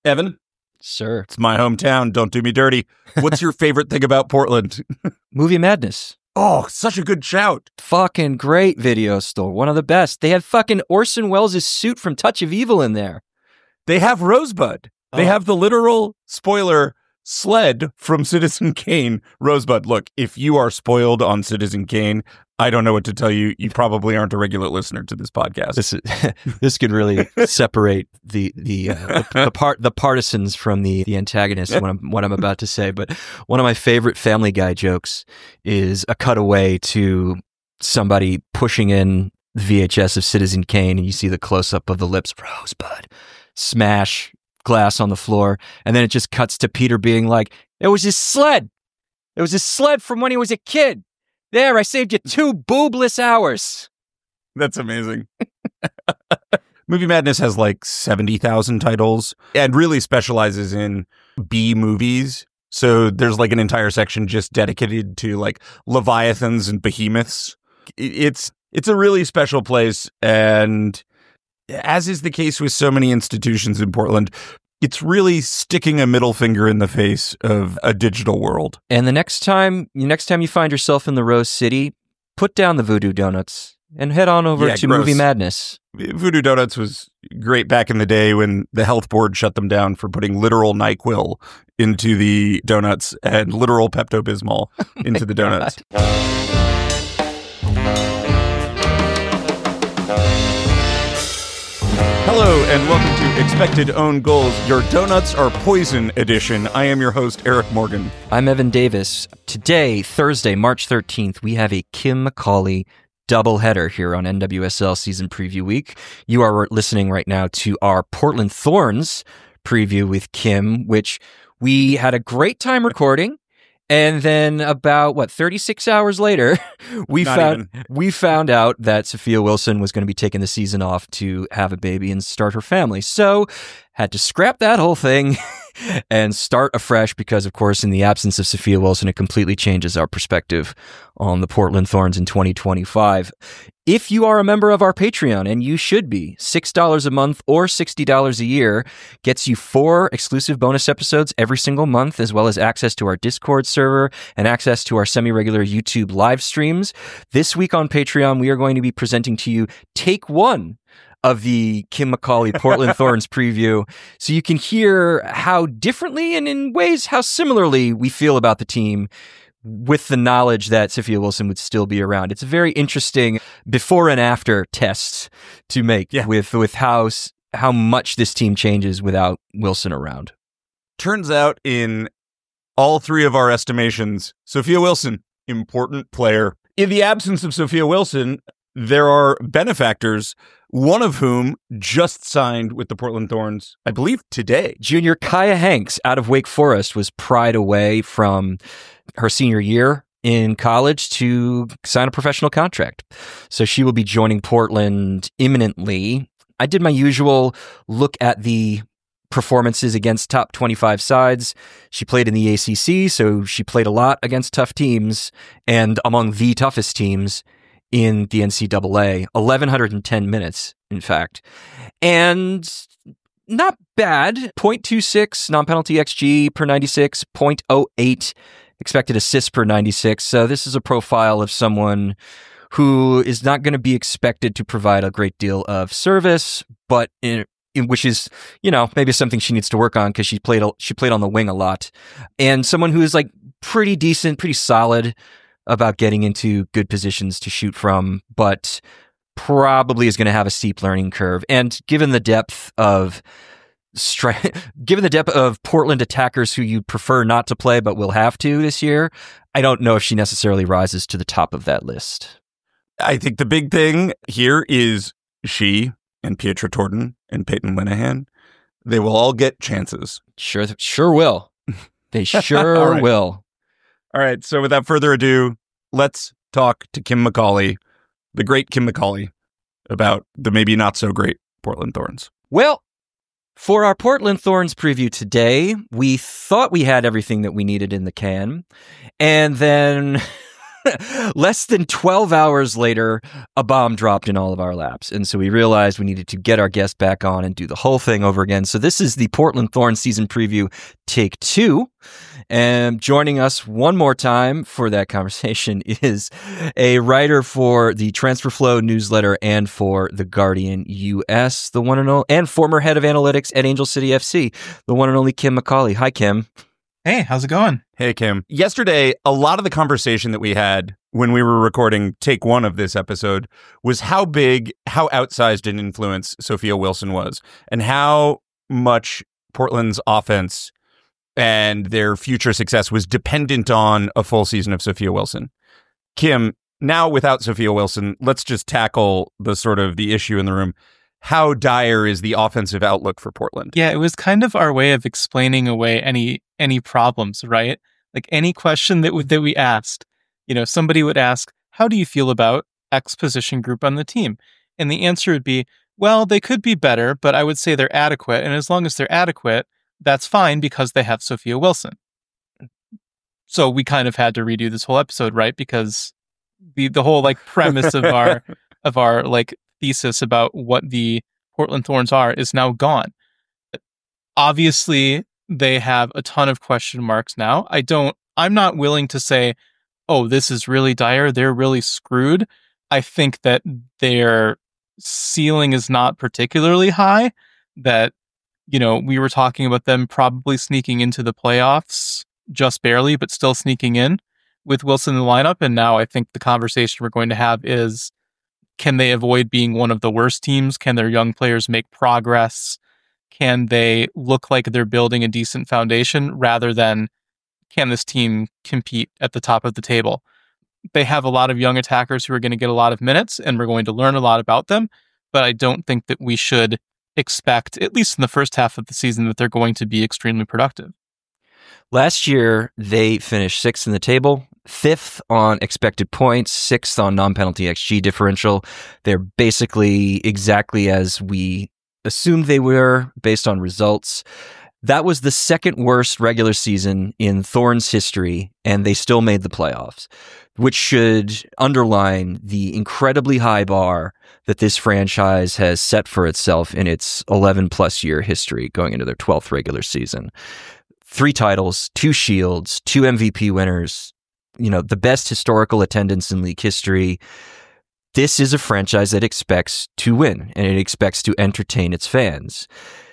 Evan, Sir. it's my hometown. Don't do me dirty. What's your favorite thing about Portland? Movie Madness. Oh, such a good shout. Fucking great video store. One of the best. They have fucking Orson Welles' suit from Touch of Evil in there. They have Rosebud. They have the literal spoiler sled from Citizen Kane. Rosebud. Look, if you are spoiled on Citizen Kane, I don't know what to tell you. You probably aren't a regular listener to this podcast. This could really separate the partisans from the antagonists. What I'm about to say, but one of my favorite Family Guy jokes is a cutaway to somebody pushing in VHS of Citizen Kane, and you see the close up of the lips, Rosebud, smash glass on the floor, and then it just cuts to Peter being like, "It was his sled. It was his sled from when he was a kid. There, I saved you 2 boobless hours." That's amazing. Movie Madness has like 70,000 titles and really specializes in B movies. So there's like an entire section just dedicated to like Leviathans and Behemoths. It's a really special place, and as is the case with so many institutions in Portland, it's really sticking a middle finger in the face of a digital world. And the next time you find yourself in the Rose City, put down the Voodoo Donuts and head on over to gross. Movie Madness. Voodoo Donuts was great back in the day when the health board shut them down for putting literal NyQuil into the donuts and literal Pepto-Bismol into the donuts. Hello and welcome to Expected Own Goals, your Donuts Are Poison edition. I am your host, Eric Morgan. I'm Evan Davis. Today, Thursday, March 13th, we have a Kim McCauley doubleheader here on NWSL Season Preview Week. You are listening right now to our Portland Thorns preview with Kim, which we had a great time recording. And then about 36 hours later, we found out that Sophia Wilson was going to be taking the season off to have a baby and start her family. So had to scrap that whole thing and start afresh because, of course, in the absence of Sophia Wilson, it completely changes our perspective on the Portland Thorns in 2025. If you are a member of our Patreon, and you should be, $6 a month or $60 a year gets you 4 exclusive bonus episodes every single month, as well as access to our Discord server and access to our semi-regular YouTube live streams. This week on Patreon, we are going to be presenting to you Take 1 of the Kim McCauley Portland Thorns preview, so you can hear how differently and in ways how similarly we feel about the team with the knowledge that Sophia Wilson would still be around. It's a very interesting before and after test to make with how much this team changes without Wilson around. Turns out in all 3 of our estimations, Sophia Wilson, important player. In the absence of Sophia Wilson, there are benefactors, one of whom just signed with the Portland Thorns, I believe, today. Junior Kaya Hanks out of Wake Forest was pried away from her senior year in college to sign a professional contract. So she will be joining Portland imminently. I did my usual look at the performances against top 25 sides. She played in the ACC, so she played a lot against tough teams and among the toughest teams in the NCAA, 1,110 minutes, in fact. And not bad. 0.26 non-penalty XG per 96, 0.08 expected assists per 96. So this is a profile of someone who is not going to be expected to provide a great deal of service, but which is, maybe something she needs to work on because she played on the wing a lot. And someone who is like pretty decent, pretty solid about getting into good positions to shoot from, but probably is going to have a steep learning curve. And given the depth of Portland attackers who you prefer not to play but will have to this year, I don't know if she necessarily rises to the top of that list. I think the big thing here is she and Pietra Torden and Peyton Linehan, they will all get chances. Sure will. They sure right. will. All right, so without further ado, let's talk to Kim McCauley, the great Kim McCauley, about the maybe not so great Portland Thorns. Well, for our Portland Thorns preview today, we thought we had everything that we needed in the can, and then Less than 12 hours later, a bomb dropped in all of our laps. And so we realized we needed to get our guest back on and do the whole thing over again. So this is the Portland Thorns season preview, take 2. And joining us one more time for that conversation is a writer for the Transfer Flow newsletter and for The Guardian US, the one and only, and former head of analytics at Angel City FC, the one and only Kim McCauley. Hi, Kim. Hey, how's it going? Hey, Kim. Yesterday, a lot of the conversation that we had when we were recording take 1 of this episode was how big, how outsized an influence Sophia Wilson was, and how much Portland's offense and their future success was dependent on a full season of Sophia Wilson. Kim, now without Sophia Wilson, let's just tackle the issue in the room. How dire is the offensive outlook for Portland? Yeah, it was kind of our way of explaining away any problems, right? Like any question that we asked, somebody would ask, "How do you feel about X position group on the team?" And the answer would be, "Well, they could be better, but I would say they're adequate. And as long as they're adequate, that's fine because they have Sophia Wilson." So we kind of had to redo this whole episode, right? Because the whole premise of our thesis about what the Portland Thorns are is now gone. Obviously, they have a ton of question marks now. I'm not willing to say, oh, this is really dire, they're really screwed. I think that their ceiling is not particularly high, that, we were talking about them probably sneaking into the playoffs just barely, but still sneaking in with Wilson in the lineup. And now I think the conversation we're going to have is, can they avoid being one of the worst teams? Can their young players make progress? Can they look like they're building a decent foundation rather than can this team compete at the top of the table? They have a lot of young attackers who are going to get a lot of minutes, and we're going to learn a lot about them. But I don't think that we should expect, at least in the first half of the season, that they're going to be extremely productive. Last year, they finished 6th in the table, 5th on expected points, 6th on non-penalty XG differential. They're basically exactly as we assumed they were based on results. That was the second worst regular season in Thorns history, and they still made the playoffs, which should underline the incredibly high bar that this franchise has set for itself in its 11-plus year history going into their 12th regular season. 3 titles, 2 shields, 2 MVP winners, the best historical attendance in league history. This is a franchise that expects to win, and it expects to entertain its fans.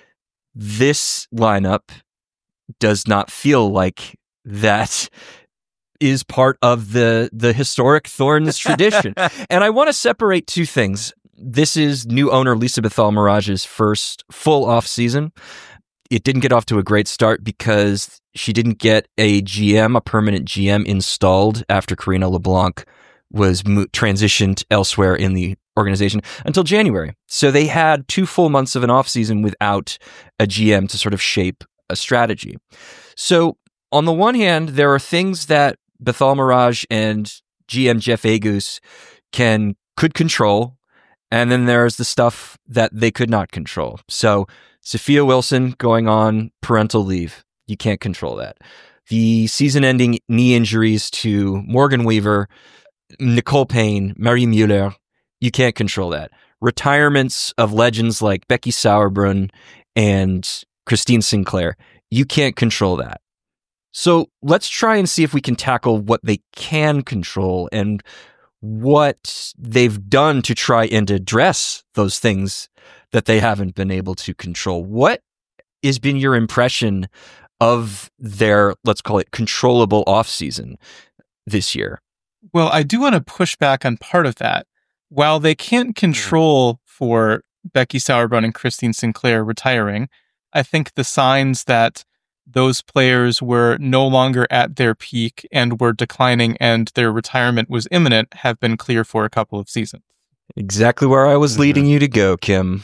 This lineup does not feel like that is part of the historic Thorns tradition. And I want to separate 2 things. This is new owner Lisa Bethal-Mirage's first full off season. It didn't get off to a great start because she didn't get a permanent GM installed after Karina LeBlanc was transitioned elsewhere in the organization until January. So they had 2 full months of an offseason without a GM to sort of shape a strategy. So on the one hand, there are things that Bethal-Mirage and GM Jeff Agus could control, and then there's the stuff that they could not control. So Sophia Wilson going on parental leave. You can't control that. The season-ending knee injuries to Morgan Weaver, Nicole Payne, Marie Mueller, you can't control that. Retirements of legends like Becky Sauerbrunn and Christine Sinclair, you can't control that. So let's try and see if we can tackle what they can control and what they've done to try and address those things that they haven't been able to control. What has been your impression of their, let's call it, controllable offseason this year? Well, I do want to push back on part of that. While they can't control for Becky Sauerbrunn and Christine Sinclair retiring, I think the signs that those players were no longer at their peak and were declining and their retirement was imminent have been clear for a couple of seasons. Exactly where I was leading you to go, Kim.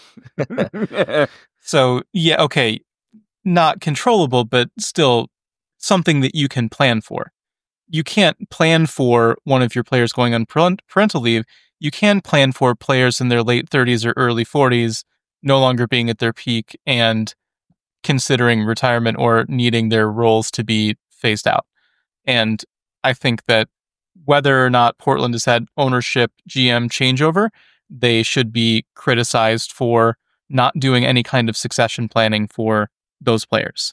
So, yeah, okay, not controllable, but still something that you can plan for. You can't plan for one of your players going on parental leave. You can plan for players in their late 30s or early 40s no longer being at their peak and considering retirement or needing their roles to be phased out. And I think that whether or not Portland has had ownership GM changeover, they should be criticized for not doing any kind of succession planning for those players.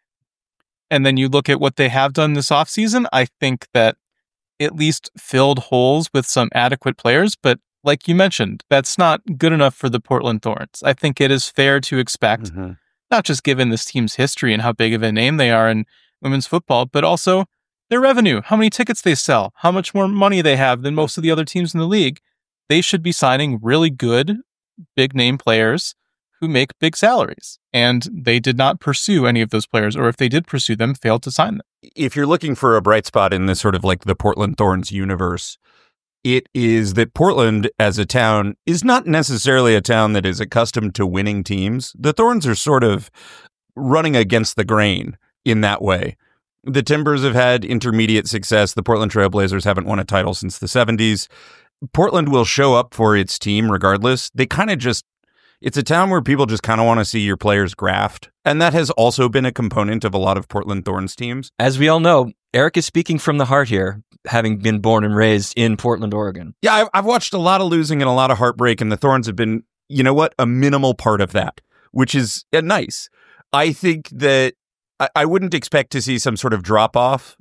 And then you look at what they have done this offseason, I think that at least filled holes with some adequate players, but like you mentioned, that's not good enough for the Portland Thorns. I think it is fair to expect, not just given this team's history and how big of a name they are in women's football, but also their revenue, how many tickets they sell, how much more money they have than most of the other teams in the league. They should be signing really good, big name players who make big salaries. And they did not pursue any of those players, or if they did pursue them, failed to sign them. If you're looking for a bright spot in this sort of like the Portland Thorns universe, it is that Portland as a town is not necessarily a town that is accustomed to winning teams. The Thorns are sort of running against the grain in that way. The Timbers have had intermediate success. The Portland Trailblazers haven't won a title since the 70s. Portland will show up for its team regardless. They kind of just, it's a town where people just kind of want to see your players graft. And that has also been a component of a lot of Portland Thorns teams. As we all know, Eric is speaking from the heart here, having been born and raised in Portland, Oregon. Yeah, I've watched a lot of losing and a lot of heartbreak, and the Thorns have been, you know what, a minimal part of that, which is nice. I think that I wouldn't expect to see some sort of drop-off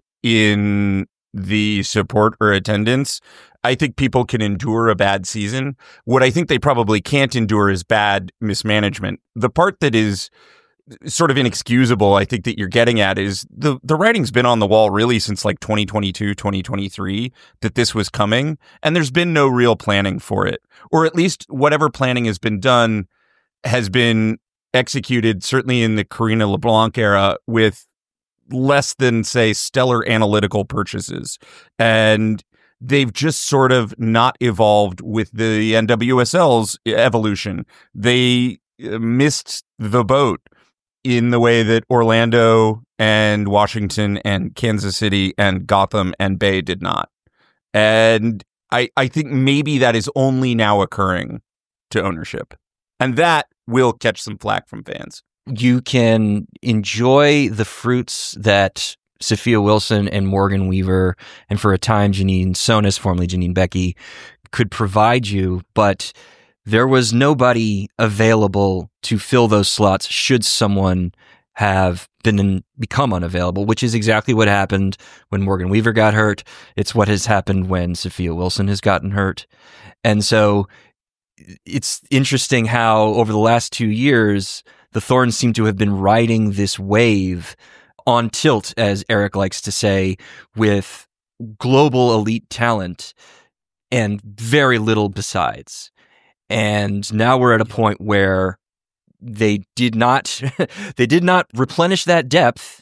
in the support or attendance. I think people can endure a bad season. What I think they probably can't endure is bad mismanagement. The part that is sort of inexcusable, I think that you're getting at, is the writing's been on the wall really since like 2022, 2023, that this was coming, and there's been no real planning for it. Or at least whatever planning has been done has been executed, certainly in the Karina LeBlanc era, with less than, say, stellar analytical purchases. And they've just sort of not evolved with the NWSL's evolution. They missed the boat in the way that Orlando and Washington and Kansas City and Gotham and Bay did not. And I think maybe that is only now occurring to ownership. And that will catch some flack from fans. You can enjoy the fruits that Sophia Wilson and Morgan Weaver, and for a time Janine Sonis, formerly Janine Becky, could provide you, but there was nobody available to fill those slots should someone have become unavailable, which is exactly what happened when Morgan Weaver got hurt. It's what has happened when Sophia Wilson has gotten hurt. And so it's interesting how over the last 2 years, the Thorns seem to have been riding this wave on tilt, as Eric likes to say, with global elite talent and very little besides. And now we're at a point where they did not replenish that depth.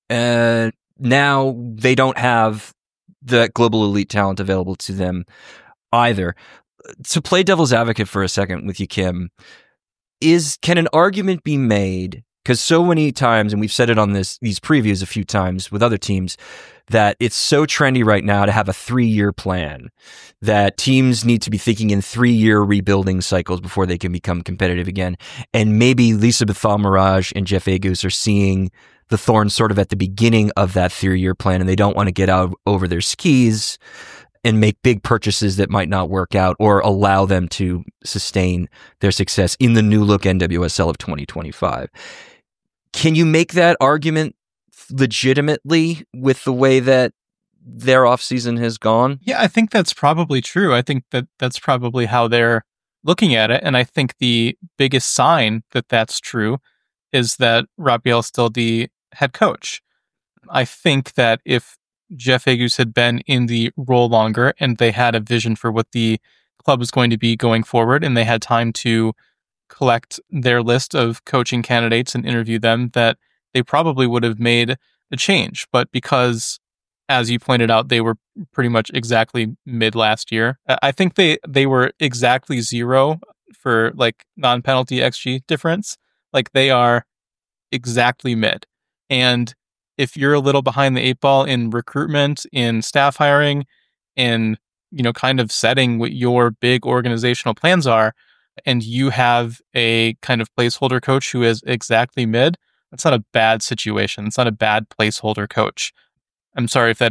Now they don't have the global elite talent available to them either. To play devil's advocate for a second with you, Kim, can an argument be made? Because so many times, and we've said it on these previews a few times with other teams, that it's so trendy right now to have a 3-year plan, that teams need to be thinking in 3-year rebuilding cycles before they can become competitive again. And maybe Lisa Bethal-Mirage and Jeff Agus are seeing the Thorns sort of at the beginning of that 3-year plan, and they don't want to get out over their skis and make big purchases that might not work out or allow them to sustain their success in the new look NWSL of 2025. Can you make that argument legitimately with the way that their offseason has gone? Yeah, I think that's probably true. I think that that's probably how they're looking at it. And I think the biggest sign that that's true is that Rabiel's still the head coach. I think that if Jeff Agus had been in the role longer and they had a vision for what the club was going to be going forward, and they had time to collect their list of coaching candidates and interview them, that they probably would have made a change. But because, as you pointed out, they were pretty much exactly mid last year, I think they were exactly 0 for like non-penalty XG difference. Like they are exactly mid. And if you're a little behind the 8 ball in recruitment, in staff hiring, in, kind of setting what your big organizational plans are, and you have a kind of placeholder coach who is exactly mid, that's not a bad situation. It's not a bad placeholder coach. I'm sorry if that is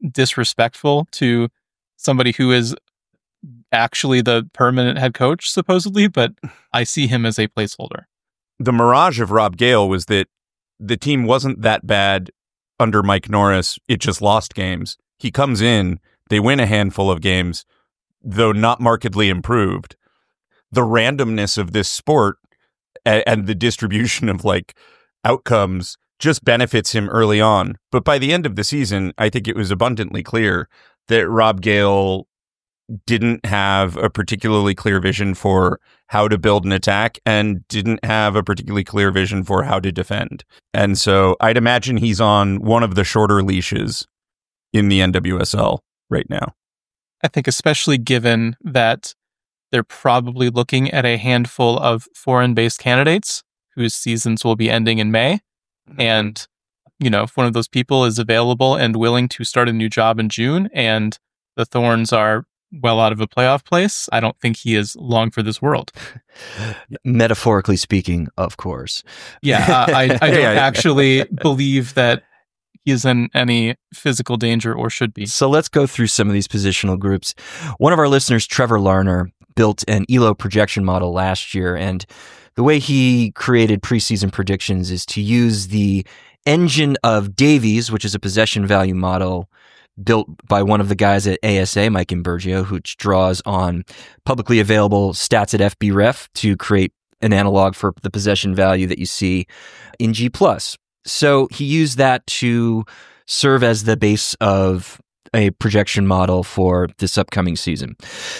disrespectful to somebody who is actually the permanent head coach, supposedly, but I see him as a placeholder. The mirage of Rob Gale was that the team wasn't that bad under Mike Norris. It just lost games. He comes in, they win a handful of games, though not markedly improved. The randomness of this sport and the distribution of like outcomes just benefits him early on. But by the end of the season, I think it was abundantly clear that Rob Gale didn't have a particularly clear vision for how to build an attack and didn't have a particularly clear vision for how to defend. And so I'd imagine he's on one of the shorter leashes in the NWSL right now. I think especially given that they're probably looking at a handful of foreign-based candidates whose seasons will be ending in May. And, if one of those people is available and willing to start a new job in June and the Thorns are well out of a playoff place, I don't think he is long for this world. Metaphorically speaking, of course. Yeah, I don't actually believe that he is in any physical danger or should be. So let's go through some of these positional groups. One of our listeners, Trevor Larner, built an ELO projection model last year, and the way he created preseason predictions is to use the engine of Davies, which is a possession value model built by one of the guys at ASA, Mike Imburgio, which draws on publicly available stats at FBref to create an analog for the possession value that you see in G+. So he used that to serve as the base of a projection model for this upcoming season.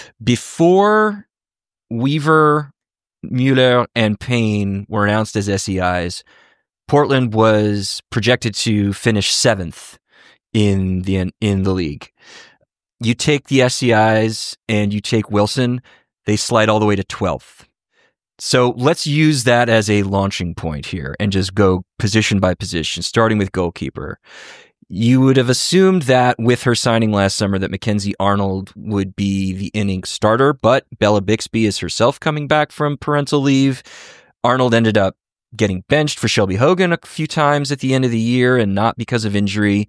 Before Weaver, Mueller, and Payne were announced as SEIs, Portland was projected to finish 7th in the league. You take the SEIs and you take Wilson, they slide all the way to 12th. So let's use that as a launching point here and just go position by position, starting with goalkeeper. You would have assumed that with her signing last summer that Mackenzie Arnold would be the inning starter, but Bella Bixby is herself coming back from parental leave. Arnold ended up getting benched for Shelby Hogan a few times at the end of the year and not because of injury.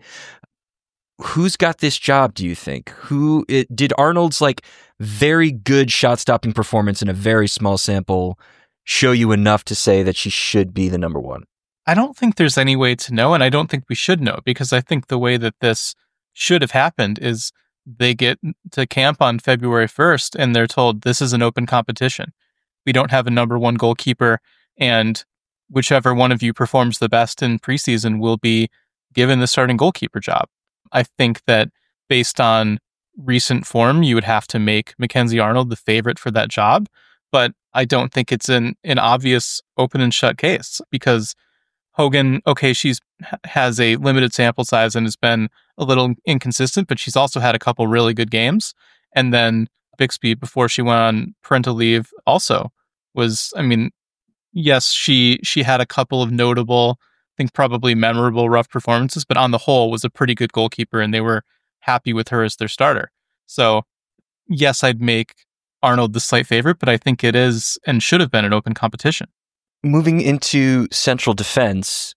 Who's got this job, do you think? Did Arnold's very good shot-stopping performance in a very small sample show you enough to say that she should be the number one? I don't think there's any way to know, and I don't think we should know, because I think the way that this should have happened is they get to camp on February 1st and they're told this is an open competition. We don't have a number one goalkeeper, and whichever one of you performs the best in preseason will be given the starting goalkeeper job. I think that based on recent form, you would have to make Mackenzie Arnold the favorite for that job, but I don't think it's an obvious open and shut case, because Hogan, okay, has a limited sample size and has been a little inconsistent, but she's also had a couple really good games. And then Bixby, before she went on parental leave, also was, yes, she had a couple of notable, I think probably memorable rough performances, but on the whole was a pretty good goalkeeper and they were happy with her as their starter. So yes, I'd make Arnold the slight favorite, but I think it is and should have been an open competition. Moving into central defense,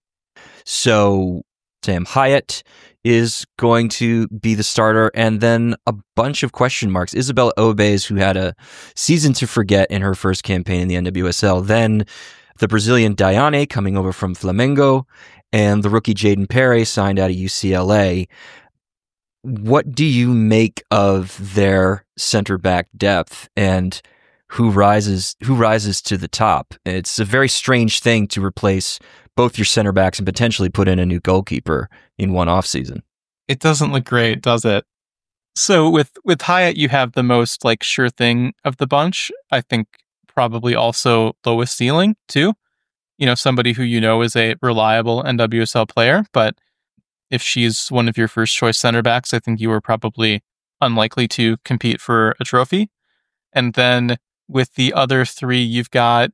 so Sam Hyatt is going to be the starter, and then a bunch of question marks. Isabella Obes, who had a season to forget in her first campaign in the NWSL, then the Brazilian Diane coming over from Flamengo, and the rookie Jaden Perry signed out of UCLA. What do you make of their center back depth, and who rises to the top? It's a very strange thing to replace both your center backs and potentially put in a new goalkeeper in one offseason. It doesn't look great, does it? So with Hyatt, you have the most sure thing of the bunch. I think probably also lowest ceiling too. Somebody who is a reliable NWSL player, but if she's one of your first choice center backs, I think you are probably unlikely to compete for a trophy. And then with the other three, you've got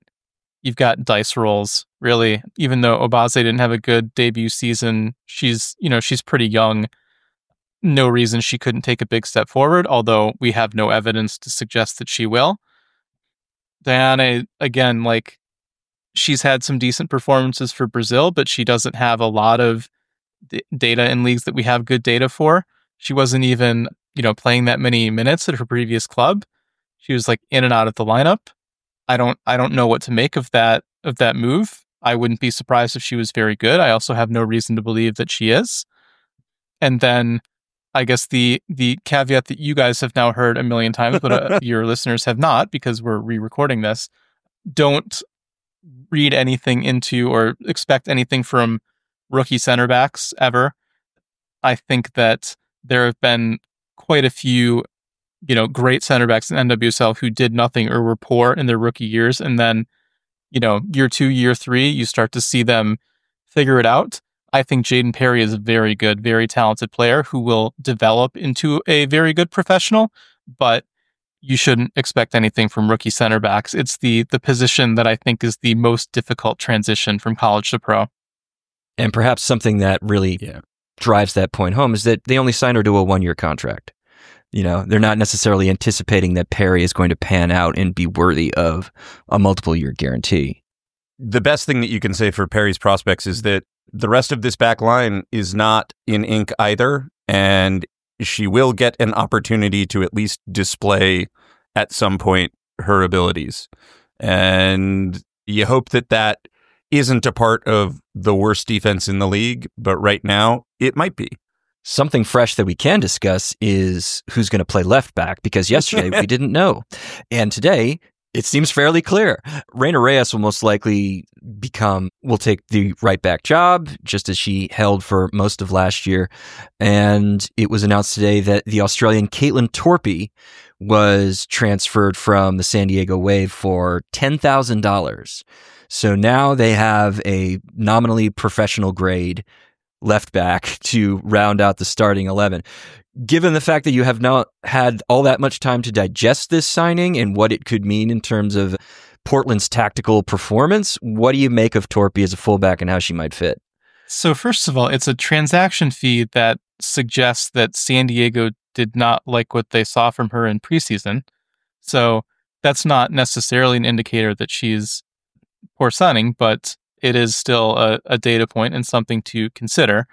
dice rolls, really. Even though Obase didn't have a good debut season, she's pretty young. No reason she couldn't take a big step forward, although we have no evidence to suggest that she will. Diane, again, she's had some decent performances for Brazil, but she doesn't have a lot of data in leagues that we have good data for. She wasn't even, playing that many minutes at her previous club. She was like in and out of the lineup. I don't know what to make of that move. I wouldn't be surprised if she was very good. I also have no reason to believe that she is. And then I guess the caveat that you guys have now heard a million times, but your listeners have not, because we're re-recording this. Don't read anything into or expect anything from rookie center backs ever. I think that there have been quite a few, great center backs in NWSL who did nothing or were poor in their rookie years. And then, year 2, year 3, you start to see them figure it out. I think Jayden Perry is a very good, very talented player who will develop into a very good professional, but you shouldn't expect anything from rookie center backs. It's the position that I think is the most difficult transition from college to pro. And perhaps something that really drives that point home is that they only signed her to a 1-year contract. They're not necessarily anticipating that Perry is going to pan out and be worthy of a multiple year guarantee. The best thing that you can say for Perry's prospects is that the rest of this back line is not in ink either, and she will get an opportunity to at least display at some point her abilities. And you hope that isn't a part of the worst defense in the league, but right now it might be. Something fresh that we can discuss is who's going to play left back, because yesterday we didn't know. And today it seems fairly clear. Reina Reyes will most likely will take the right back job, just as she held for most of last year. And it was announced today that the Australian Caitlin Torpey was transferred from the San Diego Wave for $10,000. So now they have a nominally professional grade left back to round out the starting 11. Given the fact that you have not had all that much time to digest this signing and what it could mean in terms of Portland's tactical performance, what do you make of Torpey as a fullback and how she might fit? So first of all, it's a transaction fee that suggests that San Diego did not like what they saw from her in preseason. So that's not necessarily an indicator that she's poor signing, but it is still a data point and something to consider.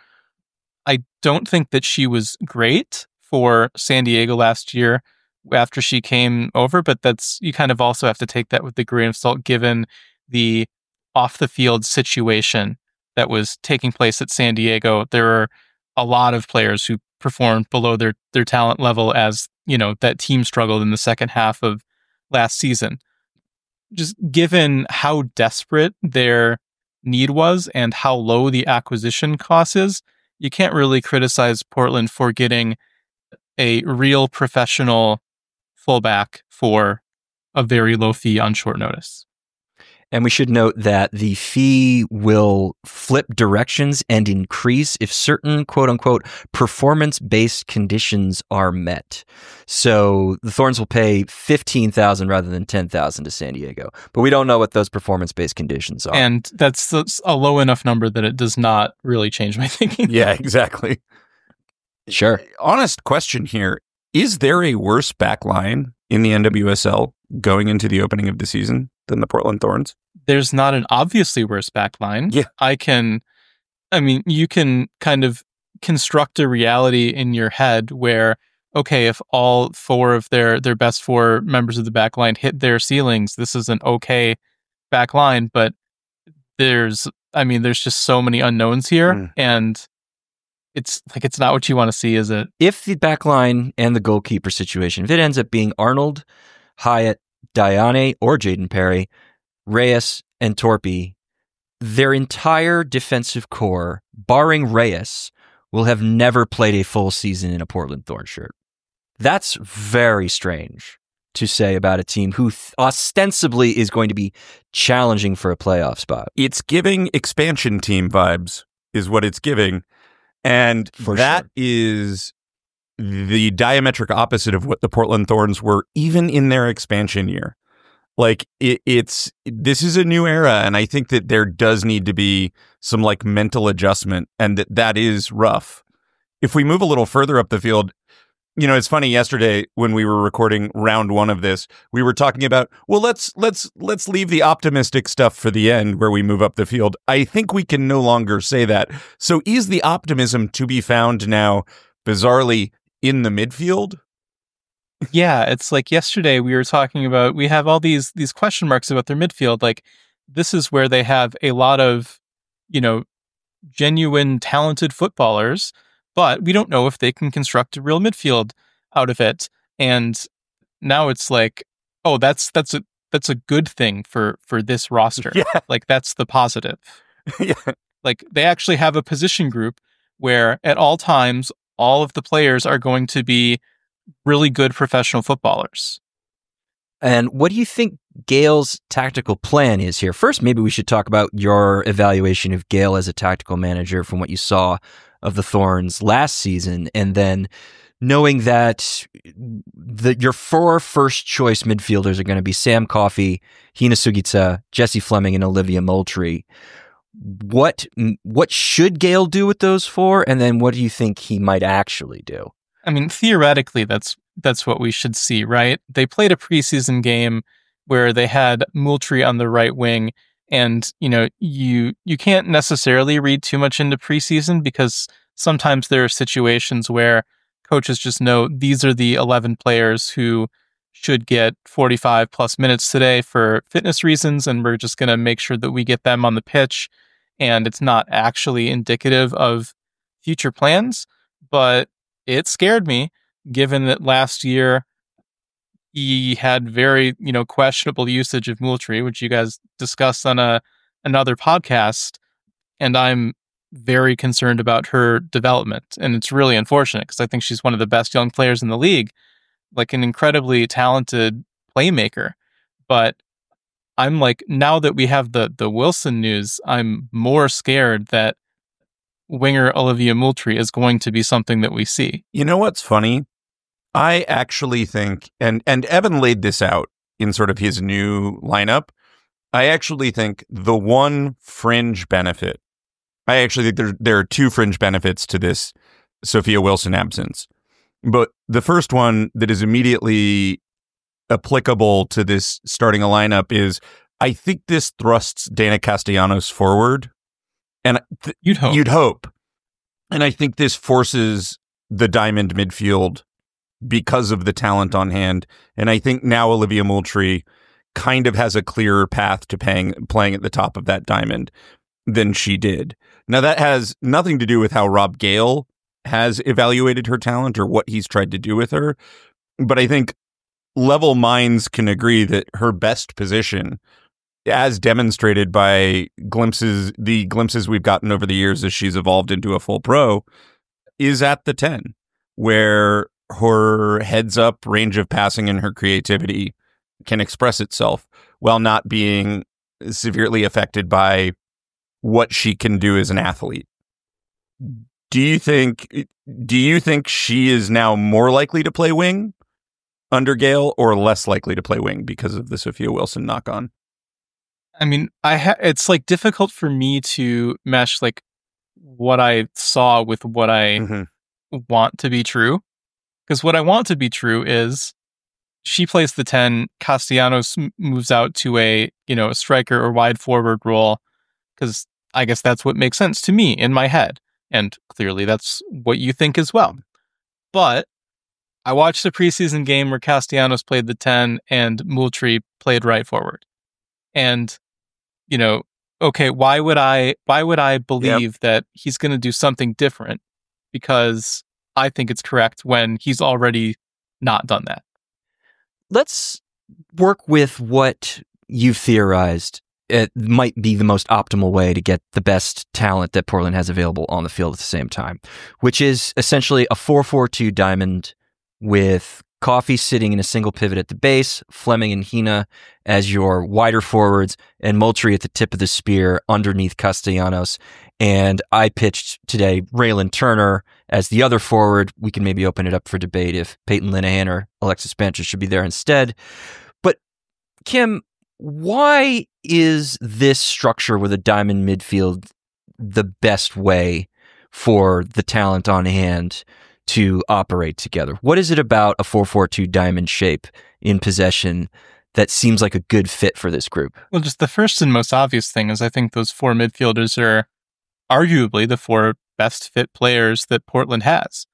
I don't think that she was great for San Diego last year after she came over, but you kind of also have to take that with a grain of salt given the off-the-field situation that was taking place at San Diego. There are a lot of players who performed below their talent level as, that team struggled in the second half of last season. Just given how desperate their need was and how low the acquisition cost is, you can't really criticize Portland for getting a real professional fullback for a very low fee on short notice. And we should note that the fee will flip directions and increase if certain quote-unquote performance-based conditions are met. So the Thorns will pay $15,000 rather than $10,000 to San Diego. But we don't know what those performance-based conditions are. And that's a low enough number that it does not really change my thinking. Yeah, exactly. Sure. Honest question here. Is there a worse back line in the NWSL going into the opening of the season than the Portland Thorns? There's not an obviously worse back line. Yeah. You can kind of construct a reality in your head where, okay, if all 4 of their best 4 members of the back line hit their ceilings, this is an okay back line, but there's just so many unknowns here, and it's not what you want to see, is it? If the back line and the goalkeeper situation, if it ends up being Arnold, Hyatt, Diane, or Jayden Perry, Reyes, and Torpey, their entire defensive core, barring Reyes, will have never played a full season in a Portland Thorns shirt. That's very strange to say about a team who ostensibly is going to be challenging for a playoff spot. It's giving expansion team vibes, is what it's giving. And that is the diametric opposite of what the Portland Thorns were even in their expansion year. Like this is a new era, and I think that there does need to be some like mental adjustment, and that is rough. If we move a little further up the field, it's funny. Yesterday when we were recording round 1 of this, we were talking about, well, let's leave the optimistic stuff for the end where we move up the field. I think we can no longer say that. So is the optimism to be found now, bizarrely, in the midfield. Yeah, it's like yesterday we were talking about, we have all these question marks about their midfield. Like, this is where they have a lot of, genuine talented footballers, but we don't know if they can construct a real midfield out of it. And now it's like, oh, that's a good thing for this roster. Yeah. Like, that's the positive. Yeah. Like, they actually have a position group where at all times all of the players are going to be really good professional footballers. And what do you think Gail's tactical plan is here? First, maybe we should talk about your evaluation of Gail as a tactical manager from what you saw of the Thorns last season. And then knowing that your 4 first-choice midfielders are going to be Sam Coffey, Hina Sugita, Jesse Fleming, and Olivia Moultrie. What should Gail do with those 4? And then what do you think he might actually do? I mean, theoretically, that's what we should see, right? They played a preseason game where they had Moultrie on the right wing, and you can't necessarily read too much into preseason because sometimes there are situations where coaches just know these are the 11 players who should get 45 plus minutes today for fitness reasons, and we're just going to make sure that we get them on the pitch, and it's not actually indicative of future plans. But it scared me, given that last year he had very, questionable usage of Moultrie, which you guys discussed on another podcast, and I'm very concerned about her development. And it's really unfortunate because I think she's one of the best young players in the league, like an incredibly talented playmaker. But I'm like, now that we have the Wilson news, I'm more scared that winger Olivia Moultrie is going to be something that we see. You know what's funny? I actually think, and Evan laid this out in sort of his new lineup, I actually think the one fringe benefit, I actually think there are 2 fringe benefits to this Sophia Wilson absence. But the first one that is immediately applicable to this starting a lineup is, I think this thrusts Dana Castellanos forward. And You'd hope. And I think this forces the diamond midfield because of the talent on hand. And I think now Olivia Moultrie kind of has a clearer path to playing at the top of that diamond than she did. Now, that has nothing to do with how Rob Gale has evaluated her talent or what he's tried to do with her. But I think level minds can agree that her best position, as demonstrated by the glimpses we've gotten over the years as she's evolved into a full pro, is at the 10, where her heads-up range of passing and her creativity can express itself while not being severely affected by what she can do as an athlete. Do you think she is now more likely to play wing under Gale or less likely to play wing because of the Sophia Wilson knock-on? I mean, it's like difficult for me to mesh like what I saw with what I want to be true. Because what I want to be true is she plays the 10, Castellanos moves out to a striker or wide forward role, because I guess that's what makes sense to me in my head. And clearly that's what you think as well. But I watched the preseason game where Castellanos played the 10 and Moultrie played right forward. And, okay, why would I believe that he's going to do something different because I think it's correct when he's already not done that? Let's work with what you've theorized it might be the most optimal way to get the best talent that Portland has available on the field at the same time, which is essentially a 4-4-2 diamond with Coffey sitting in a single pivot at the base, Fleming and Hina as your wider forwards, and Moultrie at the tip of the spear underneath Castellanos. And I pitched today Raylan Turner as the other forward. We can maybe open it up for debate if Peyton Linehan or Alexis Bancher should be there instead. But Kim, why is this structure with a diamond midfield the best way for the talent on hand to operate together? What is it about a 4-4-2 diamond shape in possession that seems like a good fit for this group? Well, just the first and most obvious thing is I think those 4 midfielders are arguably the 4 best fit players that Portland has.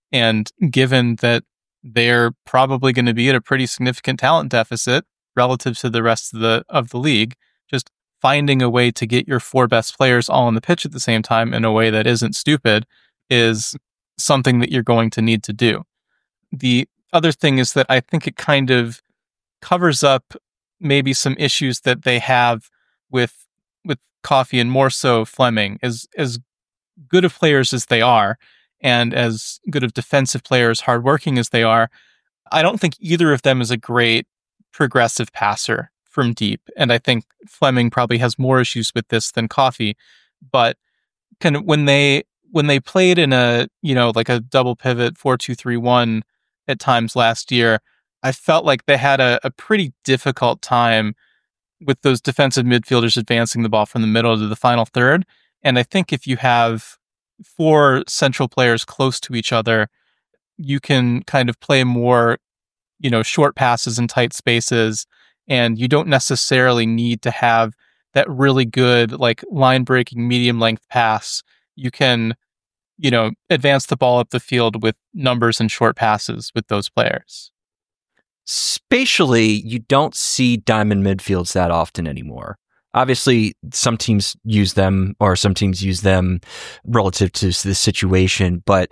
And given that they're probably going to be at a pretty significant talent deficit relative to the rest of the league, just finding a way to get your 4 best players all on the pitch at the same time in a way that isn't stupid is something that you're going to need to do. The other thing is that I think it kind of covers up maybe some issues that they have with Coffey, and more so Fleming. As good of players as they are, and as good of defensive players, hardworking as they are, I don't think either of them is a great progressive passer from deep. And I think Fleming probably has more issues with this than Coffey. But kind of when they played in a, like a double pivot 4-2-3-1 at times last year, I felt like they had a pretty difficult time with those defensive midfielders advancing the ball from the middle to the final third. And I think if you have 4 central players close to each other, you can kind of play more, short passes in tight spaces, and you don't necessarily need to have that really good, like, line-breaking medium-length pass. You can, advance the ball up the field with numbers and short passes with those players. Spatially, you don't see diamond midfields that often anymore. Obviously, some teams use them relative to the situation, but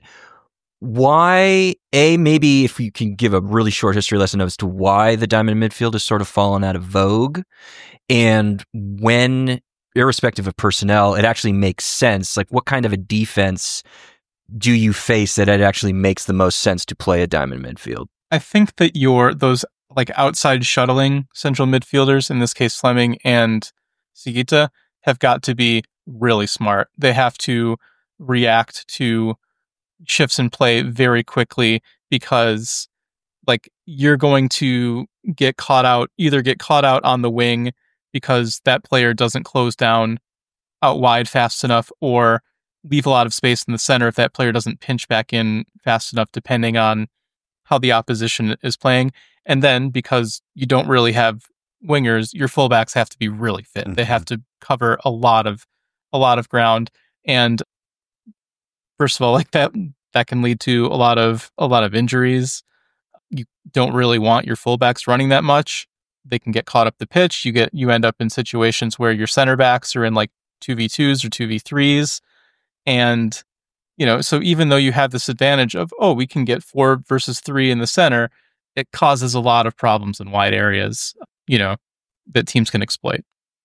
why, maybe if you can give a really short history lesson as to why the diamond midfield has sort of fallen out of vogue, and when, irrespective of personnel, it actually makes sense. Like, what kind of a defense do you face that it actually makes the most sense to play a diamond midfield? I think that those like outside shuttling central midfielders, in this case Fleming and Siguita, have got to be really smart. They have to react to shifts in play very quickly, because like you're going to get caught out on the wing because that player doesn't close down out wide fast enough, or leave a lot of space in the center if that player doesn't pinch back in fast enough, depending on how the opposition is playing. And then because you don't really have wingers, your fullbacks have to be really fit. Mm-hmm. They have to cover a lot of ground. And first of all, like that can lead to a lot of injuries. You don't really want your fullbacks running that much. They can get caught up the pitch. You end up in situations where your center backs are in like 2v2s or 2v3s. And so even though you have this advantage of, we can get 4 versus 3 in the center, it causes a lot of problems in wide areas, that teams can exploit.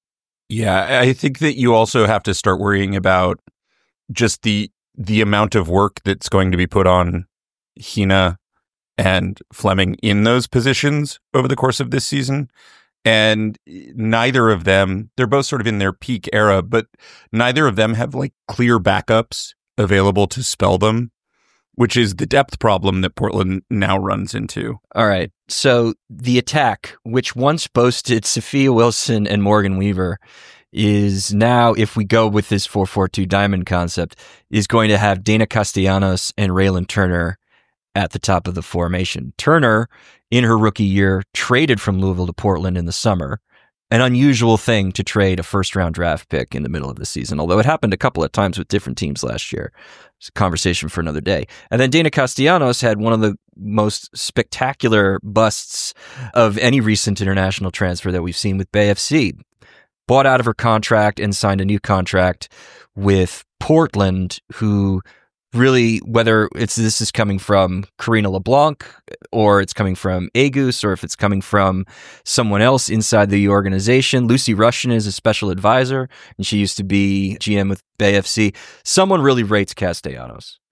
Yeah, I think that you also have to start worrying about just the amount of work that's going to be put on Hina and Fleming in those positions over the course of this season. And neither of them, they're both sort of in their peak era, but neither of them have like clear backups available to spell them, which is the depth problem that Portland now runs into. All right. So the attack, which once boasted Sophia Wilson and Morgan Weaver, is now, if we go with this 4-4-2 diamond concept, is going to have Dana Castellanos and Raylan Turner at the top of the formation. Turner, in her rookie year, traded from Louisville to Portland in the summer. An unusual thing to trade a first-round draft pick in the middle of the season, although it happened a couple of times with different teams last year. It's a conversation for another day. And then Dana Castellanos had one of the most spectacular busts of any recent international transfer that we've seen with Bay FC. Bought out of her contract and signed a new contract with Portland, who really, whether this is coming from Karina LeBlanc, or it's coming from Agus, or if it's coming from someone else inside the organization. Lucy Russian is a special advisor, and she used to be GM with Bay FC. Someone really rates Castellanos.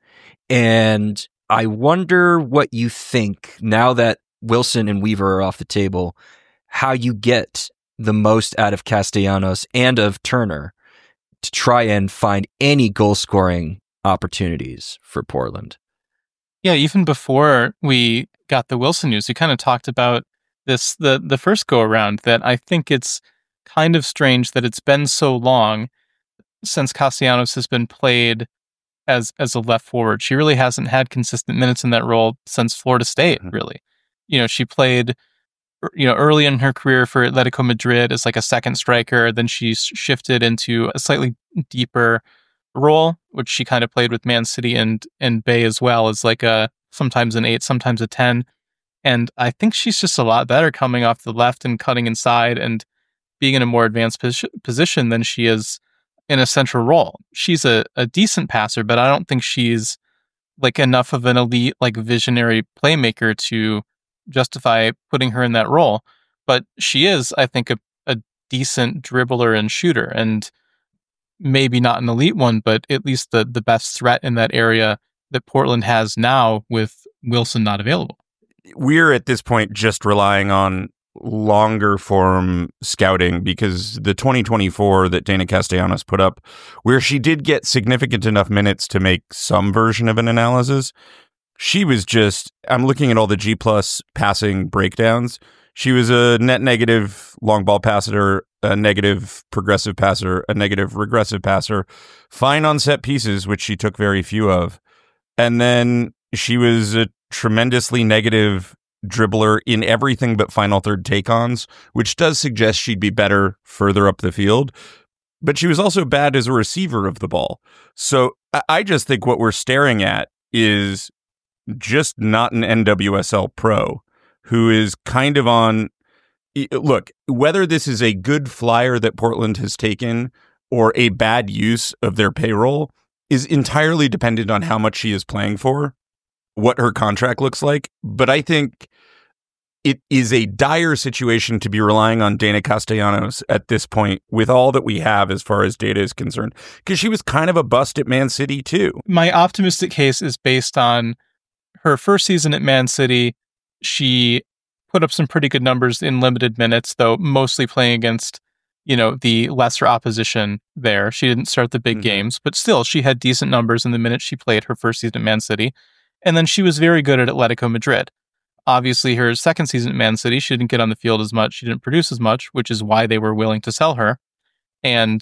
And I wonder what you think, now that Wilson and Weaver are off the table, how you get the most out of Castellanos and of Turner to try and find any goal-scoring opportunities for Portland. Yeah, even before we got the Wilson news, we kind of talked about this the first go around, that I think it's kind of strange that it's been so long since Castellanos has been played as a left forward. She really hasn't had consistent minutes in that role since Florida State, really. She played early in her career for Atletico Madrid as like a second striker. Then she shifted into a slightly deeper role, which she kind of played with Man City and Bay as well, as like a sometimes an 8, sometimes a 10. And I think she's just a lot better coming off the left and cutting inside and being in a more advanced position than she is in a central role. She's a decent passer, but I don't think she's like enough of an elite, like visionary playmaker to justify putting her in that role. But she is, I think, a decent dribbler and shooter, and maybe not an elite one, but at least the best threat in that area that Portland has now with Wilson not available. We're at this point just relying on longer form scouting, because the 2024 that Dana Castellanos put up, where she did get significant enough minutes to make some version of an analysis, she was just, I'm looking at all the G+ passing breakdowns. She was a net negative long ball passer, a negative progressive passer, a negative regressive passer, fine on set pieces, which she took very few of. And then she was a tremendously negative dribbler in everything but final third take-ons, which does suggest she'd be better further up the field. But she was also bad as a receiver of the ball. So I just think what we're staring at is just not an NWSL pro who is kind of on... Look, whether this is a good flyer that Portland has taken or a bad use of their payroll is entirely dependent on how much she is playing for, what her contract looks like. But I think it is a dire situation to be relying on Dana Castellanos at this point with all that we have as far as data is concerned, because she was kind of a bust at Man City too. My optimistic case is based on her first season at Man City. She put up some pretty good numbers in limited minutes, though mostly playing against, the lesser opposition there. She didn't start the big games, but still she had decent numbers in the minutes she played her first season at Man City. And then she was very good at Atletico Madrid. Obviously, her second season at Man City, she didn't get on the field as much. She didn't produce as much, which is why they were willing to sell her. And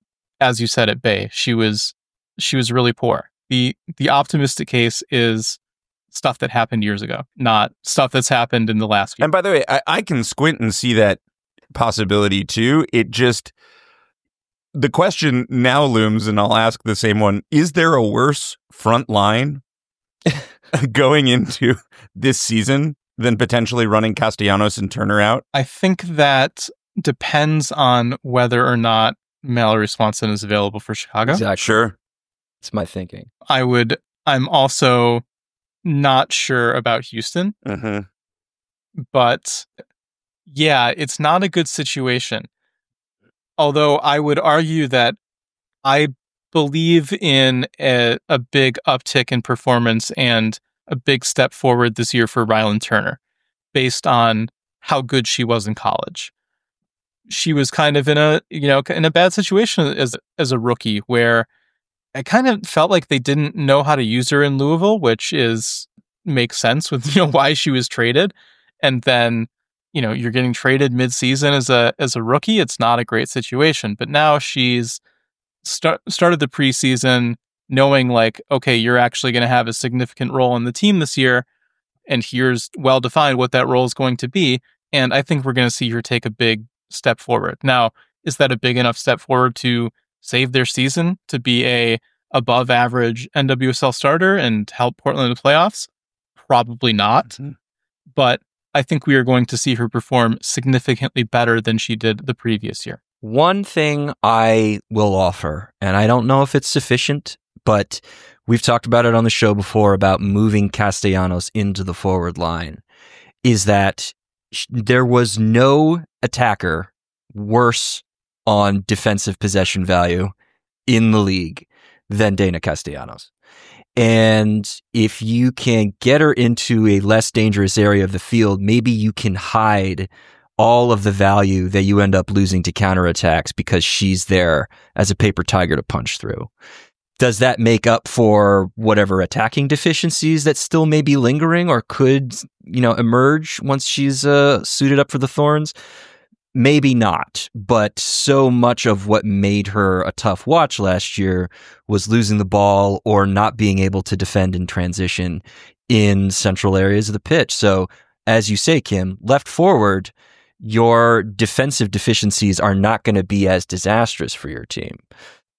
as you said at Bay, she was really poor. The optimistic case is stuff that happened years ago, not stuff that's happened in the last year. And by the way, I can squint and see that possibility too. The question now looms, and I'll ask the same one: is there a worse front line going into this season than potentially running Castellanos and Turner out? I think that depends on whether or not Mallory Swanson is available for Chicago. Exactly. Sure. That's my thinking. I'm also not sure about Houston, but yeah, it's not a good situation. Although I would argue that I believe in a big uptick in performance and a big step forward this year for Rylan Turner based on how good she was in college. She was kind of in a bad situation as a rookie, where I kind of felt like they didn't know how to use her in Louisville, which makes sense with why she was traded. And then you're getting traded mid-season as a rookie. It's not a great situation. But now she's started the preseason knowing like, okay, you're actually going to have a significant role in the team this year, and here's well defined what that role is going to be. And I think we're going to see her take a big step forward. Now, is that a big enough step forward to save their season, to be a above average NWSL starter and help Portland in the playoffs? Probably not. But I think we are going to see her perform significantly better than she did the previous year. One thing I will offer, and I don't know if it's sufficient, but we've talked about it on the show before about moving Castellanos into the forward line, is that there was no attacker worse on defensive possession value in the league than Dana Castellanos. And if you can get her into a less dangerous area of the field, maybe you can hide all of the value that you end up losing to counterattacks because she's there as a paper tiger to punch through. Does that make up for whatever attacking deficiencies that still may be lingering or could, emerge once she's suited up for the Thorns? Maybe not, but so much of what made her a tough watch last year was losing the ball or not being able to defend in transition in central areas of the pitch. So, as you say, Kim, left forward, your defensive deficiencies are not going to be as disastrous for your team.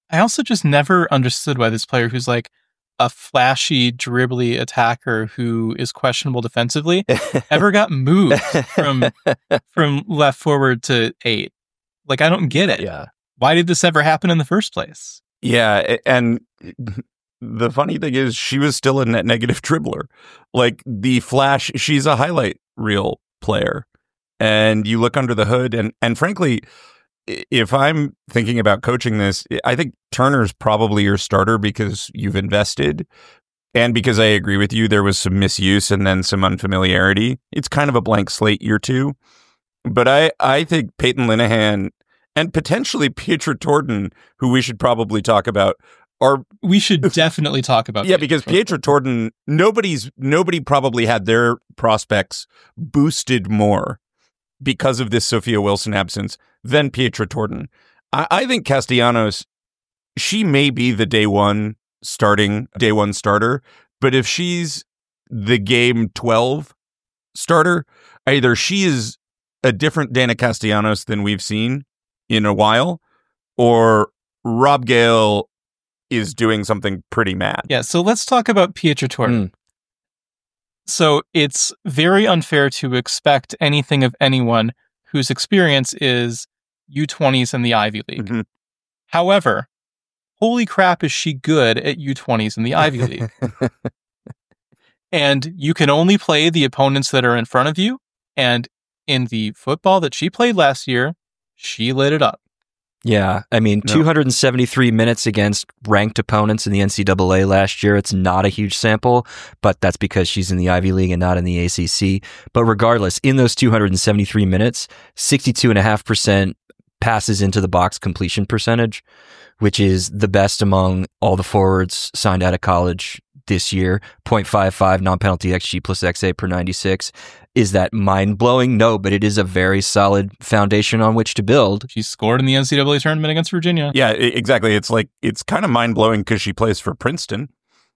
I also just never understood why this player who's like a flashy, dribbly attacker who is questionable defensively ever got moved from left forward to 8. Like, I don't get it. Yeah. Why did this ever happen in the first place? Yeah, and the funny thing is she was still a net negative dribbler. Like the Flash, she's a highlight reel player. And you look under the hood and frankly, if I'm thinking about coaching this, I think Turner's probably your starter because you've invested and because I agree with you, there was some misuse and then some unfamiliarity. It's kind of a blank slate year 2. But I think Peyton Linehan and potentially Pietra Torden, who we should probably talk about, we should definitely talk about. Yeah, because Pietra Torden, nobody probably had their prospects boosted more because of this Sophia Wilson absence than Pietra Torden. I think Castellanos, she may be the day one starter, but if she's the game 12 starter, either she is a different Dana Castellanos than we've seen in a while, or Rob Gale is doing something pretty mad. Yeah, so let's talk about Pietra Torden. So it's very unfair to expect anything of anyone whose experience is U20s and the Ivy League. Mm-hmm. However, holy crap, is she good at U20s in the Ivy League? And you can only play the opponents that are in front of you. And in the football that she played last year, she lit it up. Yeah, I mean, 273 minutes against ranked opponents in the NCAA last year. It's not a huge sample, but that's because she's in the Ivy League and not in the ACC. But regardless, in those 273 minutes, 62.5% passes into the box completion percentage, which is the best among all the forwards signed out of college this year. 0.55 non-penalty XG plus XA per 96. Is that mind-blowing? No, but it is a very solid foundation on which to build. She scored in the NCAA tournament against Virginia. Yeah, exactly. It's kind of mind-blowing because she plays for Princeton.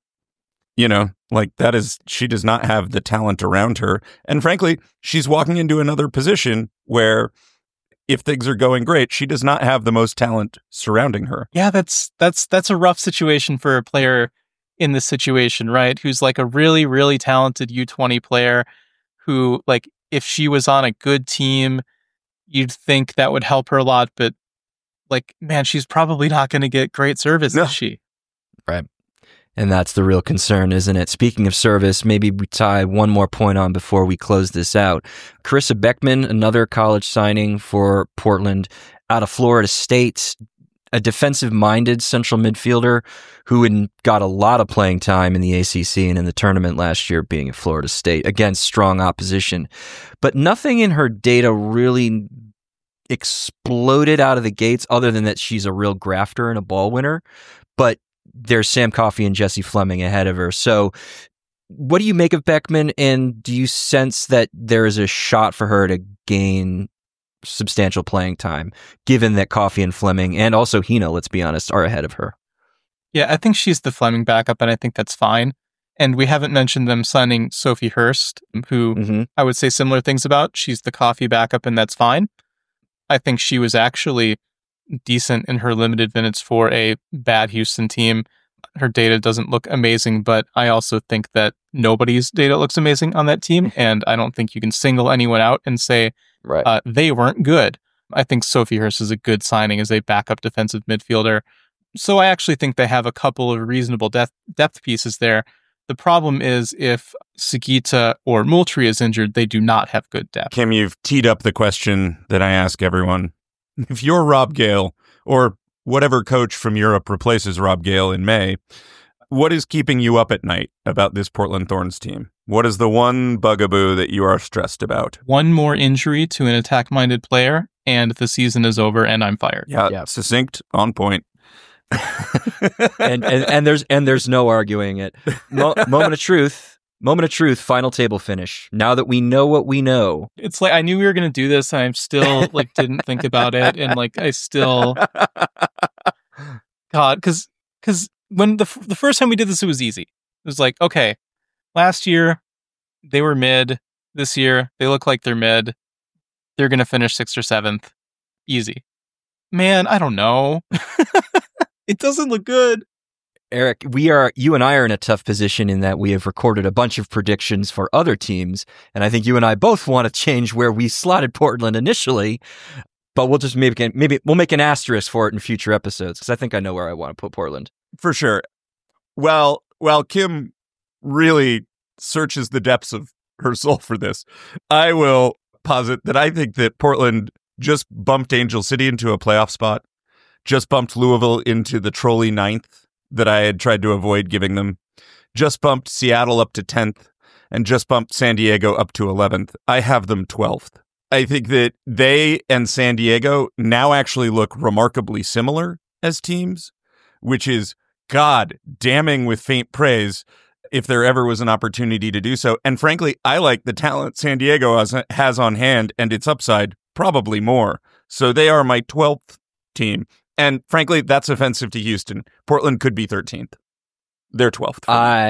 You know, like she does not have the talent around her. And frankly, she's walking into another position where if things are going great, she does not have the most talent surrounding her. Yeah, that's a rough situation for a player in this situation, right? Who's like a really, really talented U20 player who, like, if she was on a good team, you'd think that would help her a lot. But, like, man, she's probably not going to get great service, is she? Right. And that's the real concern, isn't it? Speaking of service, maybe we tie one more point on before we close this out. Carissa Beckman, another college signing for Portland out of Florida State, a defensive-minded central midfielder who got a lot of playing time in the ACC and in the tournament last year being at Florida State against strong opposition. But nothing in her data really exploded out of the gates other than that she's a real grafter and a ball winner. But there's Sam Coffey and Jessie Fleming ahead of her. So what do you make of Beckman, and do you sense that there is a shot for her to gain substantial playing time, given that Coffey and Fleming, and also Hina, let's be honest, are ahead of her? Yeah, I think she's the Fleming backup, and I think that's fine. And we haven't mentioned them signing Sophie Hurst, who I would say similar things about. She's the Coffey backup, and that's fine. I think she was actually decent in her limited minutes for a bad Houston team. Her data doesn't look amazing, but I also think that nobody's data looks amazing on that team, and I don't think you can single anyone out and say they weren't good. I think Sophie Hurst is a good signing as a backup defensive midfielder. So I actually think they have a couple of reasonable depth pieces there. The problem is if Sugita or Moultrie is injured, they do not have good depth. Kim, you've teed up the question that I ask everyone. If you're Rob Gale, or whatever coach from Europe replaces Rob Gale in May, what is keeping you up at night about this Portland Thorns team? What is the one bugaboo that you are stressed about? One more injury to an attack-minded player, and the season is over, and I'm fired. Yeah. Succinct, on point. and there's no arguing it. Moment of truth. Final table finish. Now that we know what we know, it's like I knew we were going to do this, and I still didn't think about it, and I still, God, because when the first time we did this, it was easy. It was like, okay, last year they were mid. This year they look like they're mid. They're going to finish 6th or 7th. Easy. Man, I don't know. It doesn't look good. Eric, you and I are in a tough position in that we have recorded a bunch of predictions for other teams, and I think you and I both want to change where we slotted Portland initially, but we'll just maybe we'll make an asterisk for it in future episodes, because I think I know where I want to put Portland. For sure. Well, Kim really searches the depths of her soul for this, I will posit that I think that Portland just bumped Angel City into a playoff spot, just bumped Louisville into the trolley 9th that I had tried to avoid giving them, just bumped Seattle up to 10th, and just bumped San Diego up to 11th. I have them 12th. I think that they and San Diego now actually look remarkably similar as teams, which is, God, damning with faint praise if there ever was an opportunity to do so. And frankly, I like the talent San Diego has on hand and its upside probably more. So they are my 12th team. And frankly, that's offensive to Houston. Portland could be 13th. They're 12th.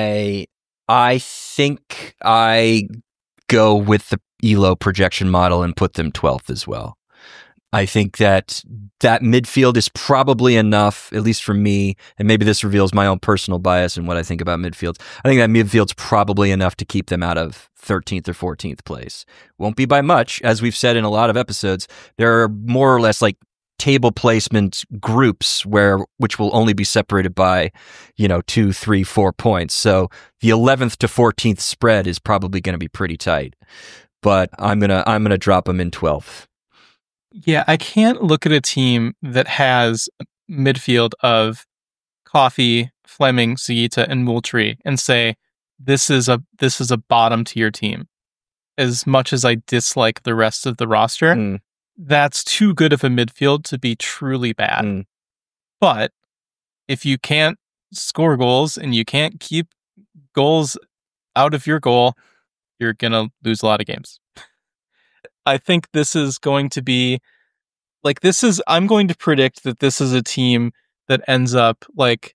I think I go with the ELO projection model and put them 12th as well. I think that midfield is probably enough, at least for me, and maybe this reveals my own personal bias and what I think about midfields. I think that midfield's probably enough to keep them out of 13th or 14th place. Won't be by much, as we've said in a lot of episodes. There are more or less like table placement groups which will only be separated by, 2, 3, 4 points. So the 11th to 14th spread is probably going to be pretty tight. But I'm gonna drop them in 12th. Yeah, I can't look at a team that has midfield of Coffey, Fleming, Sugita, and Moultrie and say this is a bottom tier team. As much as I dislike the rest of the roster, that's too good of a midfield to be truly bad. But if you can't score goals and you can't keep goals out of your goal, you're gonna lose a lot of games. I think this is going to be I'm going to predict that this is a team that ends up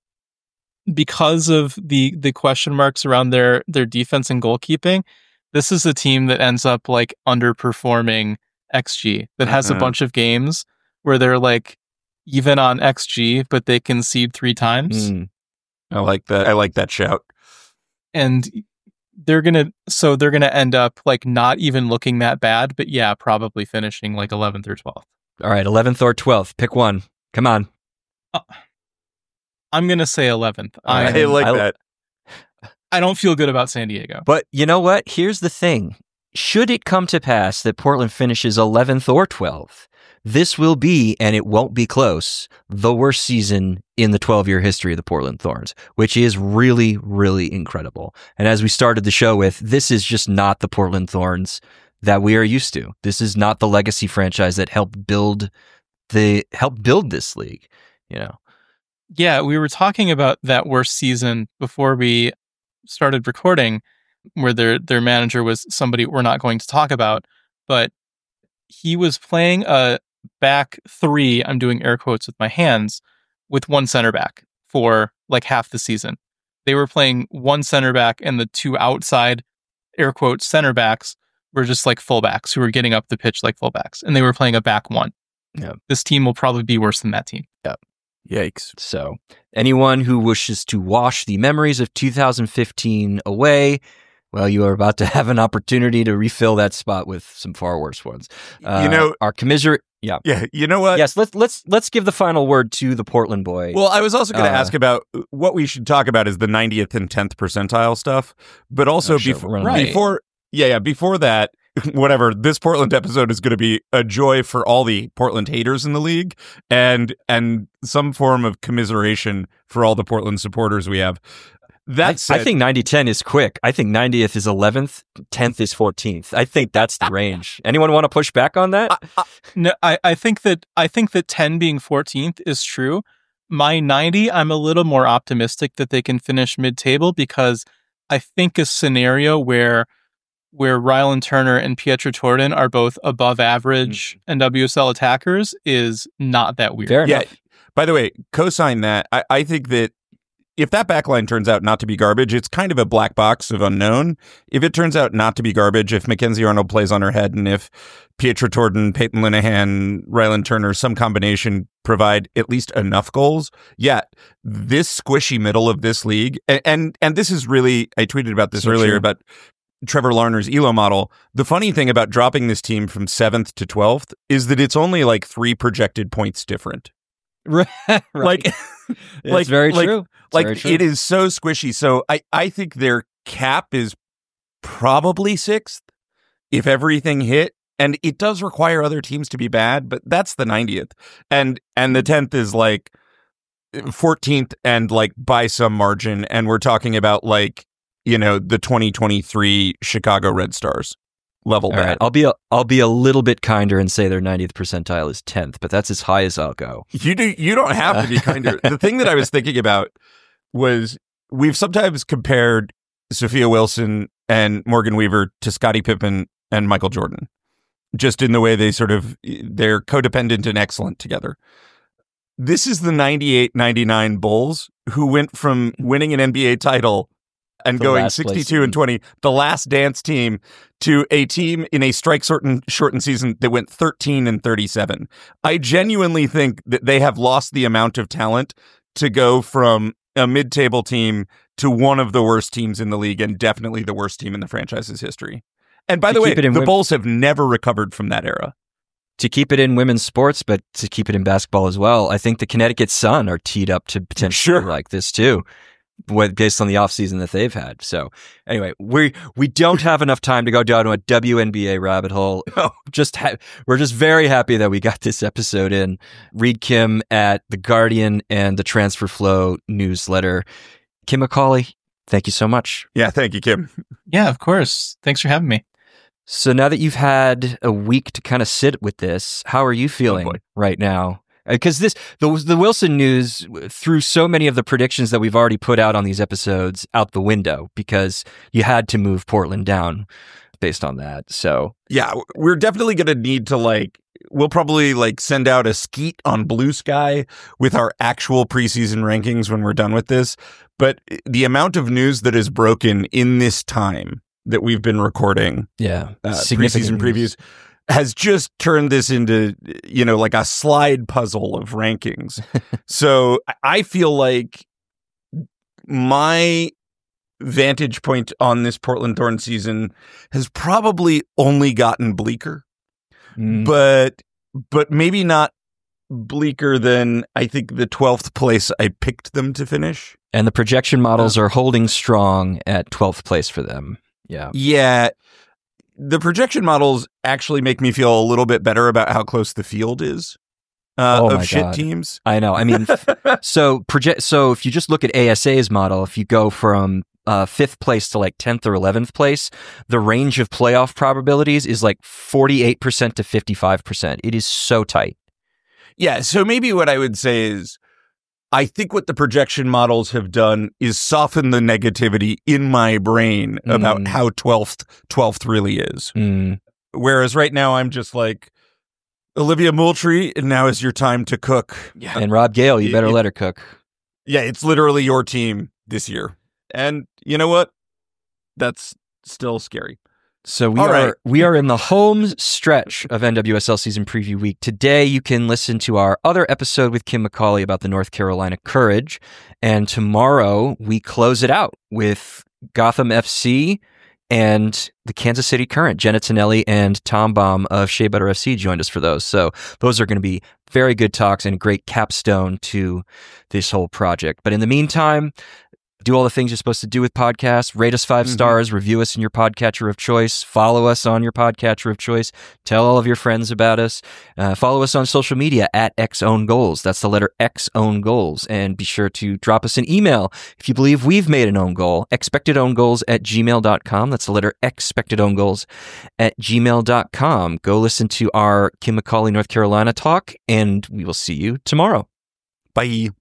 because of the question marks around their defense and goalkeeping, this is a team that ends up underperforming XG, that has a bunch of games where they're even on XG, but they concede 3 times. I like that. I like that shout. And they're gonna end up not even looking that bad, but yeah, probably finishing 11th or 12th. All right, 11th or 12th. Pick one. Come on. I'm gonna say 11th. I like that. I don't feel good about San Diego. But you know what? Here's the thing. Should it come to pass that Portland finishes 11th or 12th, this will be, and it won't be close, the worst season in the 12-year history of the Portland Thorns, which is really, really incredible. And as we started the show with, this is just not the Portland Thorns that we are used to. This is not the legacy franchise that helped build this league, Yeah, we were talking about that worst season before we started recording, where their manager was somebody we're not going to talk about, but he was playing a back 3, I'm doing air quotes with my hands, with 1 center back for half the season. They were playing 1 center back, and the 2 outside air quotes center backs were just fullbacks who were getting up the pitch like fullbacks, and they were playing a back 1. Yeah. This team will probably be worse than that team. Yeah. Yikes. So anyone who wishes to wash the memories of 2015 away, well, you are about to have an opportunity to refill that spot with some far worse ones. Our commiserate. Yeah. Yeah. You know what? Yes. Let's give the final word to the Portland boy. Well, I was also going to ask about what we should talk about is the 90th and 10th percentile stuff, but also before that, whatever, this Portland episode is going to be a joy for all the Portland haters in the league and some form of commiseration for all the Portland supporters we have. That said, I think 90-10 is quick. I think 90th is 11th, 10th is 14th. I think that's the range. Anyone want to push back on that? No, I think that 10 being 14th is true. My 90, I'm a little more optimistic that they can finish mid-table, because I think a scenario where Rylan Turner and Pietro Torden are both above average NWSL attackers is not that weird. Yeah. By the way, co-sign that. I think that if that backline turns out not to be garbage, it's kind of a black box of unknown. If it turns out not to be garbage, if Mackenzie Arnold plays on her head, and if Pietra Torden, Peyton Linehan, Ryland Turner, some combination provide at least enough goals, this squishy middle of this league, and this is really, I tweeted about this earlier, about Trevor Larner's ELO model. The funny thing about dropping this team from 7th to 12th is that it's only like 3 projected points different. Right. Like, it's very true. It is so squishy. So I think their cap is probably 6th if everything hit. And it does require other teams to be bad, but that's the 90th. And the 10th is like 14th and like by some margin. And we're talking about like, the 2023 Chicago Red Stars level bad. All right. I'll be a little bit kinder and say their 90th percentile is 10th, but that's as high as I'll go. You don't have to be kinder. The thing that I was thinking about was we've sometimes compared Sophia Wilson and Morgan Weaver to Scottie Pippen and Michael Jordan, just in the way they're codependent and excellent together. This is the 98-99 Bulls who went from winning an NBA title and going 62 and 20, the last dance team, to a team in a strike-shortened season that went 13 and 37. I genuinely think that they have lost the amount of talent to go from a mid-table team to one of the worst teams in the league, and definitely the worst team in the franchise's history. And by the way, the Bulls have never recovered from that era. To keep it in women's sports, but to keep it in basketball as well, I think the Connecticut Sun are teed up to potentially like this too, based on the offseason that they've had. So anyway, we don't have enough time to go down to a WNBA rabbit hole. Oh. We're just very happy that we got this episode in. Read Kim at The Guardian and the Transfer Flow newsletter. Kim McCauley, thank you so much. Yeah, thank you, Kim. Yeah, of course. Thanks for having me. So now that you've had a week to kind of sit with this, how are you feeling right now? Because the Wilson news threw so many of the predictions that we've already put out on these episodes out the window because you had to move Portland down based on that. So yeah, we're definitely going to need to we'll probably send out a skeet on Blue Sky with our actual preseason rankings when we're done with this. But the amount of news that is broken in this time that we've been recording, preseason previews, has just turned this into, like a slide puzzle of rankings. So I feel like my vantage point on this Portland Thorns season has probably only gotten bleaker, but maybe not bleaker than I think the 12th place I picked them to finish. And the projection models are holding strong at 12th place for them. Yeah. Yeah. The projection models actually make me feel a little bit better about how close the field is of shit teams. I know. I mean, so if you just look at ASA's model, if you go from 5th place to 10th or 11th place, the range of playoff probabilities is 48% to 55%. It is so tight. Yeah. So maybe what I would say is, I think what the projection models have done is soften the negativity in my brain about how 12th really is. Whereas right now I'm just Olivia Moultrie, and now is your time to cook. Yeah. And Rob Gale, you better let her cook. Yeah, it's literally your team this year. And you know what? That's still scary. So we are in the home stretch of NWSL Season Preview Week. Today, you can listen to our other episode with Kim McCauley about the North Carolina Courage. And tomorrow, we close it out with Gotham FC and the Kansas City Current. Jenna Tonelli and Tom Baum of Shea Butter FC joined us for those. So those are going to be very good talks and a great capstone to this whole project. But in the meantime, do all the things you're supposed to do with podcasts. Rate us 5 stars, review us in your podcatcher of choice, follow us on your podcatcher of choice, tell all of your friends about us, follow us on social media at XOwnGoals. That's the letter X Own Goals. And be sure to drop us an email if you believe we've made an own goal, expectedowngoals@gmail.com. That's the letter expectedowngoals@gmail.com. Go listen to our Kim McCauley, North Carolina talk, and we will see you tomorrow. Bye.